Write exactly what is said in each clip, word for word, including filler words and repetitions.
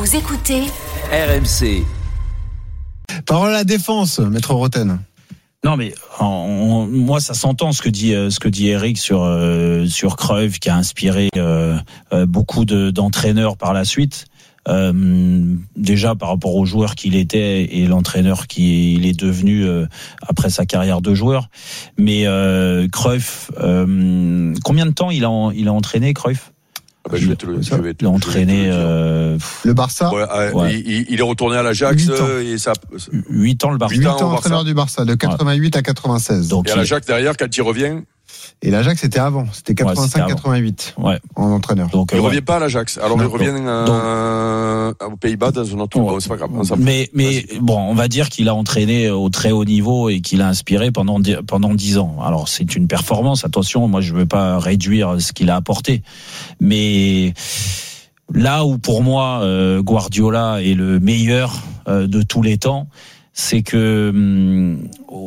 Vous écoutez R M C. Parole à la défense, Maître Roten. Non mais on, on, moi ça s'entend ce que dit ce que dit Eric sur euh, sur Cruyff qui a inspiré euh, euh, beaucoup de, d'entraîneurs par la suite. Euh, déjà par rapport au joueur qu'il était et l'entraîneur qu'il est devenu euh, après sa carrière de joueur. Mais euh, Cruyff, euh, combien de temps il a il a entraîné Cruyff? Ah bah, je vais te le, je vais te, il a entraîné euh, le Barça. Ouais, euh, ouais. il, il est retourné à l'Ajax et ça. huit ans le Barça. huit ans, ans entraîneur du Barça de quatre-vingt-huit ouais. à quatre-vingt-seize. Donc et à l'Ajax derrière quand il revient. Et l'Ajax c'était avant, c'était quatre-vingt-cinq quatre-vingt-huit ouais, en entraîneur. Donc il ouais. revient pas à l'Ajax. Alors non, il revient euh, aux Pays-Bas dans un autre. Ouais. Bon, c'est pas grave. Mais mais bon, on va dire qu'il a entraîné au très haut niveau et qu'il a inspiré pendant pendant dix ans. Alors c'est une performance. Attention, moi je veux pas réduire ce qu'il a apporté, mais là où pour moi euh, Guardiola est le meilleur euh, de tous les temps, c'est que hum,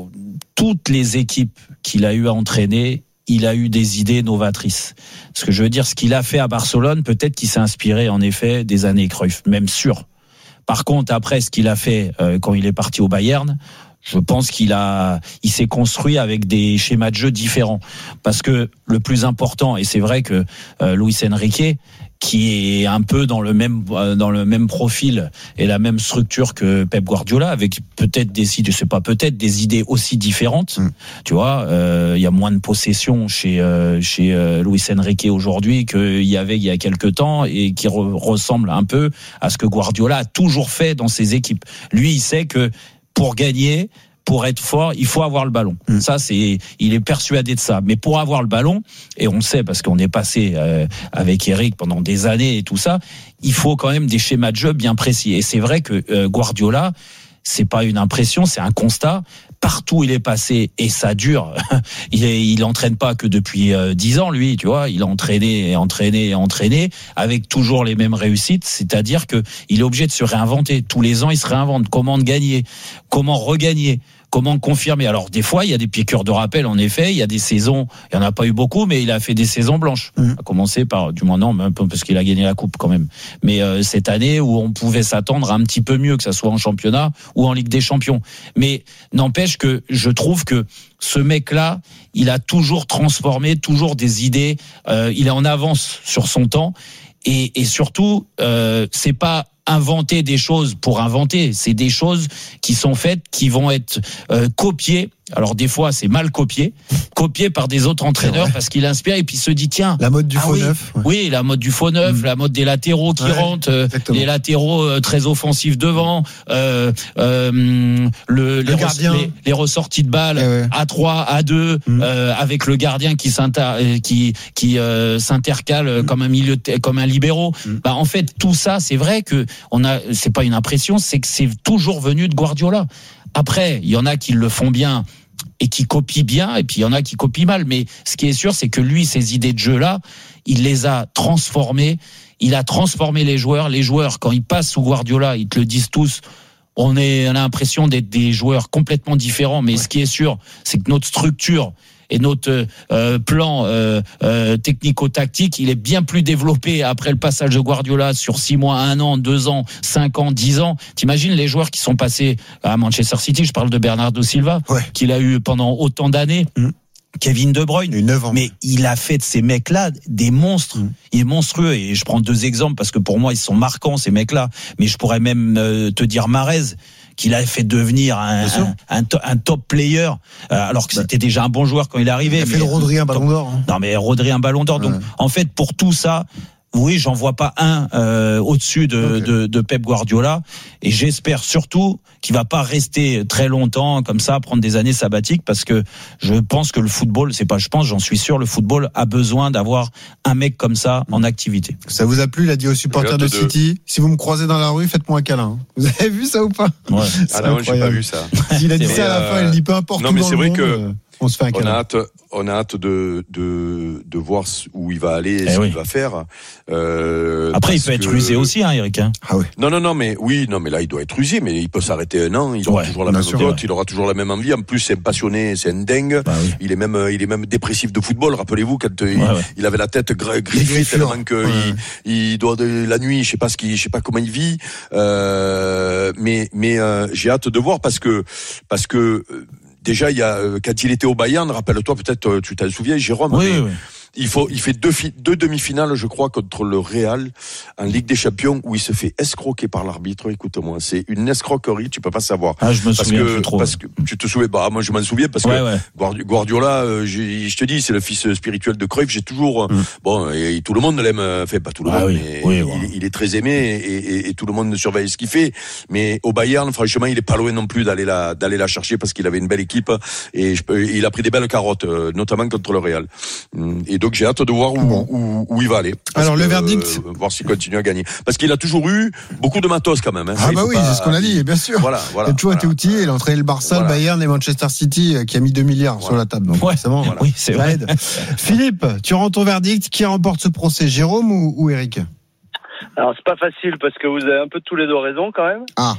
toutes les équipes qu'il a eu à entraîner, il a eu des idées novatrices. Ce que je veux dire, ce qu'il a fait à Barcelone, peut-être qu'il s'est inspiré en effet des années Cruyff, même sûr. Par contre, après ce qu'il a fait euh, quand il est parti au Bayern, je pense qu'il a, il s'est construit avec des schémas de jeu différents. Parce que le plus important, et c'est vrai que euh, Luis Enrique, qui est un peu dans le même dans le même profil et la même structure que Pep Guardiola, avec peut-être des idées, je sais pas, peut-être des idées aussi différentes. Mmh. Tu vois, il euh, y a moins de possession chez euh, chez euh, Luis Enrique aujourd'hui qu'il y avait il y a quelques temps et qui re- ressemble un peu à ce que Guardiola a toujours fait dans ses équipes. Lui, il sait que pour gagner, pour être fort, il faut avoir le ballon. Mmh. Ça, c'est, il est persuadé de ça. Mais pour avoir le ballon, et on le sait parce qu'on est passé euh, avec Eric pendant des années et tout ça, il faut quand même des schémas de jeu bien précis. Et c'est vrai que euh, Guardiola, c'est pas une impression, c'est un constat. Partout où il est passé, et ça dure. Il est, il entraîne pas que depuis dix ans, lui, tu vois. Il a entraîné, et entraîné, et entraîné, avec toujours les mêmes réussites. C'est-à-dire que il est obligé de se réinventer. Tous les ans, il se réinvente. Comment gagner? Comment regagner? Comment confirmer? Alors, des fois, il y a des piqûres de rappel, en effet. Il y a des saisons, il n'y en a pas eu beaucoup, mais il a fait des saisons blanches. Mmh. À commencer par, du moins non, même parce qu'il a gagné la coupe quand même. Mais euh, cette année où on pouvait s'attendre à un petit peu mieux, que ça soit en championnat ou en Ligue des Champions. Mais n'empêche que je trouve que ce mec-là, il a toujours transformé, toujours des idées. Euh, il est en avance sur son temps. Et, et surtout, euh, c'est pas inventer des choses pour inventer, c'est des choses qui sont faites, qui vont être euh, copiées. Alors des fois c'est mal copié, copié par des autres entraîneurs parce qu'il inspire et puis il se dit tiens, la mode du ah faux oui, neuf. Ouais. Oui, la mode du faux neuf, mmh. la mode des latéraux qui ouais, rentrent, euh, les latéraux euh, très offensifs devant, euh, euh, le, le les, gardien. les, les ressorties de balles eh ouais. à trois, à deux, mmh. euh, avec le gardien qui s'inter, qui qui euh, s'intercale mmh. comme un milieu, comme un libéro. Mmh. Bah en fait tout ça c'est vrai que on a, c'est pas une impression, c'est que c'est toujours venu de Guardiola. Après, il y en a qui le font bien et qui copient bien, et puis il y en a qui copient mal. Mais ce qui est sûr, c'est que lui, ces idées de jeu-là, il les a transformées. Il a transformé les joueurs. Les joueurs, quand ils passent sous Guardiola, ils te le disent tous, on, est, on a l'impression d'être des joueurs complètement différents. Mais ouais. ce qui est sûr, c'est que notre structure et notre euh, plan euh, euh, technico-tactique, il est bien plus développé après le passage de Guardiola sur six mois, un an, deux ans, cinq ans, dix ans. T'imagines les joueurs qui sont passés à Manchester City, je parle de Bernardo Silva, ouais. qu'il a eu pendant autant d'années. Mmh. Kevin De Bruyne, neuf ans. Mais il a fait de ces mecs-là des monstres. Mmh. Il est monstrueux. Et je prends deux exemples parce que pour moi, ils sont marquants, ces mecs-là. Mais je pourrais même euh, te dire Mahrez, qu'il a fait devenir un, un, un, un top player, alors que c'était déjà un bon joueur quand il est arrivé. Il a fait le Rodri un ballon d'or. Hein. Non, mais Rodri un ballon d'or. Ouais. Donc, en fait, pour tout ça, oui, j'en vois pas un euh, au-dessus de, okay. de, de Pep Guardiola. Et j'espère surtout qu'il va pas rester très longtemps comme ça, prendre des années sabbatiques, parce que je pense que le football, c'est pas je pense, j'en suis sûr, le football a besoin d'avoir un mec comme ça en activité. Ça vous a plu? Il a dit aux supporters de City, si vous me croisez dans la rue, faites-moi un câlin. Vous avez vu ça ou pas? Ouais. Ah non, j'ai pas vu ça. Il a dit ça à la fin, il dit peu importe. Non, mais c'est vrai que on se fait un On a câlin. hâte, on a hâte de, de, de voir où il va aller et Eh ce oui. qu'il va faire. Euh, Après, il parce peut être que- usé aussi, hein, Eric. Hein. Ah oui. Non, non, non, mais oui, non, mais là, il doit être usé, mais il peut s'arrêter un an, il aura Ouais, toujours la bien même sûr, cote, ouais. il aura toujours la même envie. En plus, c'est un passionné, c'est un dingue. Bah oui. Il est même, il est même dépressif de football. Rappelez-vous quand euh, il, Ouais, ouais. il avait la tête gr- griffée griffures. tellement que Ouais. il, il doit de la nuit, je sais pas ce qu'il, je sais pas comment il vit. Euh, mais, mais euh, j'ai hâte de voir parce que, parce que. euh, Déjà, il y a quand il était au Bayern, rappelle-toi peut-être, tu t'en souviens, Jérôme. Oui, mais oui. Il faut, il fait deux, fi- deux demi-finales, je crois, contre le Real en Ligue des Champions, où il se fait escroquer par l'arbitre. Écoute-moi, c'est une escroquerie, tu peux pas savoir. Ah, je me Parce souviens que, plus trop. parce que tu te souviens, bah moi je m'en souviens parce Ouais, que ouais. Guardi- Guardiola, euh, j'ai- je te dis, c'est le fils spirituel de Cruyff. J'ai toujours, euh, Mm. bon, et, et tout le monde l'aime, euh, enfin pas tout le Ah monde, oui, mais oui, il, voilà. il est très aimé et, et, et tout le monde surveille ce qu'il fait. Mais au Bayern, franchement, il est pas loin non plus d'aller la, d'aller la chercher parce qu'il avait une belle équipe et je peux, il a pris des belles carottes, euh, notamment contre le Real. Mm. Et donc j'ai hâte de voir où, Bon. où, où il va aller. Parce Alors, le que, verdict euh, voir s'il continue à gagner. Parce qu'il a toujours eu beaucoup de matos quand même. Hein. Ah Il bah faut oui, pas- c'est ce qu'on a dit, bien sûr. Voilà, voilà. il a toujours voilà. été outillé, il a entraîné le Barça, Voilà. le Bayern et Manchester City euh, qui a mis deux milliards sur la table. Donc Ouais. forcément, voilà. Oui, c'est Ça vrai. aide. Philippe, tu rends ton verdict. Qui remporte ce procès, Jérôme ou, ou Eric? Alors c'est pas facile parce que vous avez un peu tous les deux raison quand même. Ah.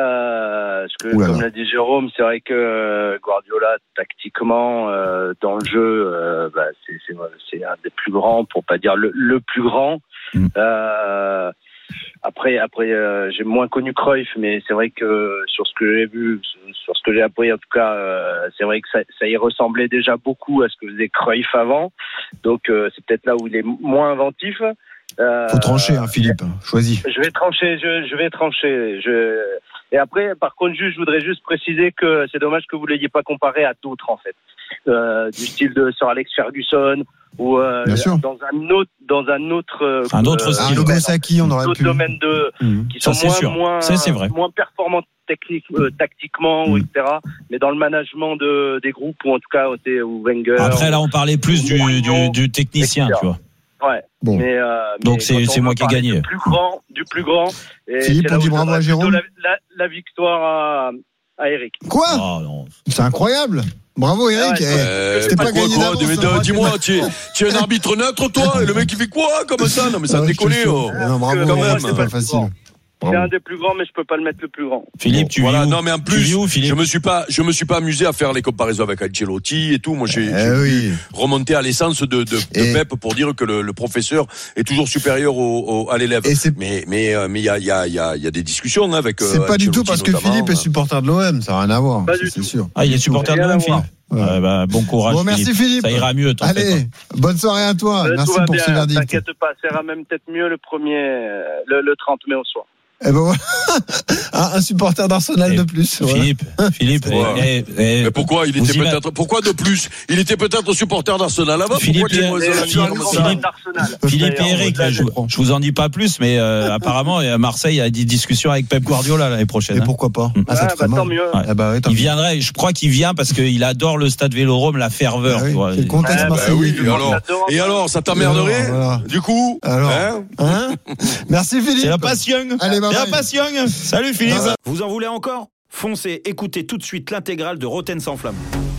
Euh, parce que Ouh là comme là. l'a dit Jérôme, c'est vrai que euh, Guardiola tactiquement euh, dans le jeu, euh, bah, c'est, c'est c'est un des plus grands, pour pas dire le, le plus grand. Mm. Euh, après, après, euh, j'ai moins connu Cruyff, mais c'est vrai que sur ce que j'ai vu, sur ce que j'ai appris en tout cas, euh, c'est vrai que ça, ça y ressemblait déjà beaucoup à ce que faisait Cruyff avant. Donc euh, c'est peut-être là où il est moins inventif. Euh, Faut trancher, hein, Philippe. Choisis. Je vais trancher, je, je vais trancher. Je... Et après, par contre, juste, je voudrais juste préciser que c'est dommage que vous ne l'ayez pas comparé à d'autres, en fait. Euh, du style de Sir Alex Ferguson ou euh, Bien sûr. dans un autre, dans un autre, euh, Un autre Ah, style. le Gosaki, on aurait d'autres pu. domaines de, Mmh. qui Ça, sont c'est moins, sûr. moins, Ça, c'est vrai. moins performants technique, euh, tactiquement, ou Mm. et cetera. Mais dans le management de, des groupes, ou en tout cas, ou Wenger. Après, là, on parlait plus du, du, du technicien, et cetera. tu vois. Ouais. Bon. Mais, euh, Donc, mais c'est- quand on c'est veut moi qui ai parler gagné. Du plus grand, du plus grand. Et Philippe, c'est là on où dit je bravo donnerais à Jérôme. plutôt La, la, la victoire à, à Eric. Quoi? Oh, non. C'est incroyable. Bravo, Eric. Ouais, Eh, Euh, C'était pas quoi, gagné quoi, d'avance, dis- hein. Dis-moi, tu es, tu es un arbitre neutre, toi, et le mec il fait quoi comme ça? Non, mais ça Ah me ouais, je te déconne, jure. oh. Non, bravo, Quand Eric, même, c'est c'est pas pas facile. bon. C'est Bravo. un des plus grands, mais je peux pas le mettre le plus grand. Philippe, tu Voilà, vis où non, mais en Tu plus, vis où, Philippe je me suis pas, je me suis pas amusé à faire les comparaisons avec Ancelotti et tout. Moi, j'ai, Eh j'ai oui. remonté à l'essence de, de, de Et- Pep pour dire que le, le professeur est toujours supérieur au, au, à l'élève. Et c'est Mais, mais, euh, mais il y a, il y a, il y a, il y a des discussions hein, avec. c'est euh, pas du tout Ancelotti parce que notamment. Philippe est supporter de l'O M, ça n'a rien à voir. Pas ça, du c'est tout. sûr. Ah, il est supporter de Rien à l'O M, voir. Philippe. Ouais. Ouais, bah, bon courage. Bon, merci Philippe. Ça ira mieux, t'en fais Allez, bonne soirée à toi. Euh, Merci tout va pour bien, ce verdict. t'inquiète pas, ça ira même peut-être mieux le premier, euh, le, le trente mai au soir. Eh ben voilà. un, un supporter d'Arsenal Et de plus. pas. voilà. Philippe, Philippe, Ouais. eh, eh, Mais pourquoi il vous était ima- peut-être, pourquoi de plus? Il était peut-être supporter d'Arsenal là-bas. Philippe, Pourquoi tu et- me Et raisonnes je suis un comme grand ça fan d'Arsenal. Philippe et D'ailleurs, Eric, là, là, je je, comprends. je vous en dis pas plus, mais euh, apparemment, à Marseille, il y a des discussions avec Pep Guardiola l'année prochaine. Et hein. pourquoi pas? Mm. Ah, ça Ah, te bah, ferait tant mal. mieux. Ouais. Ah bah ouais, tant Il mieux. viendrait, je crois qu'il vient parce qu'il adore le stade Vélodrome, la ferveur. Ah oui, tu vois. c'est le contexte Ah, bah marseillais. oui, Tout le et monde alors, l'adore. et alors, ça t'emmerderait? Alors, voilà. Du coup, Alors. hein Hein Merci Philippe. C'est la passion. Allez, bye C'est la bye. passion. Salut Philippe. Bye bye. Vous en voulez encore ? Foncez, écoutez tout de suite l'intégrale de Rotten sans flamme.